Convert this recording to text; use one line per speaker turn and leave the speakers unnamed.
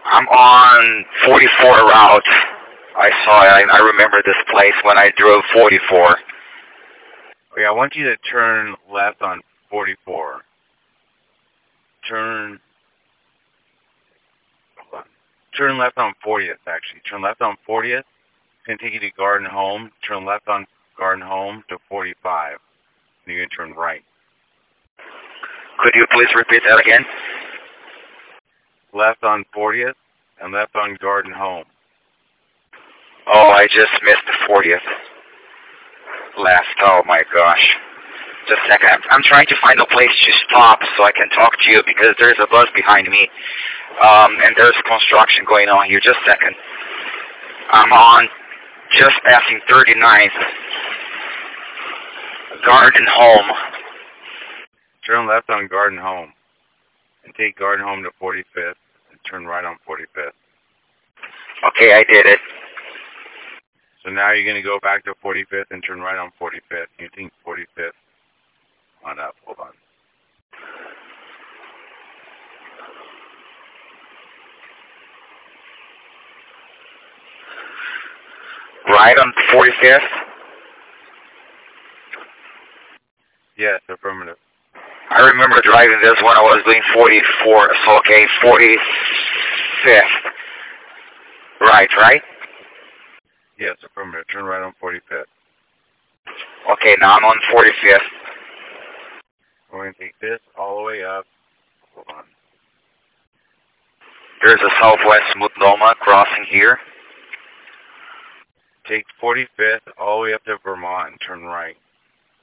I'm on 44 route. I saw it. I remember this place when I drove 44.
Okay, I want you to turn left on 44. Turn left on 40th, actually. Turn left on 40th. It's going to take you to Garden Home. Turn left on Garden Home to 45. And you're going to turn right.
Could you please repeat that again?
Left on 40th and left on Garden Home.
Oh, I just missed the 40th. Left. Oh my gosh. Just a second. I'm trying to find a place to stop so I can talk to you because there's a bus behind me. And there's construction going on here. Just a second. I'm on just passing 39th. Garden Home.
Turn left on Garden Home. And take Garden Home to 45th. And turn right on 45th.
Okay, I did it.
So now you're going to go back to 45th and turn right on 45th. You think 45th on up. Hold on.
Right on 45th?
Yes, affirmative.
I remember driving this when I was doing 44. So, okay, 45th. Right?
Yes, affirmative. Turn right on 45th.
Okay, now I'm on 45th.
We're going to take this all the way up. Hold on.
There's a Southwest Multnomah crossing here.
Take 45th all the way up to Vermont and turn right.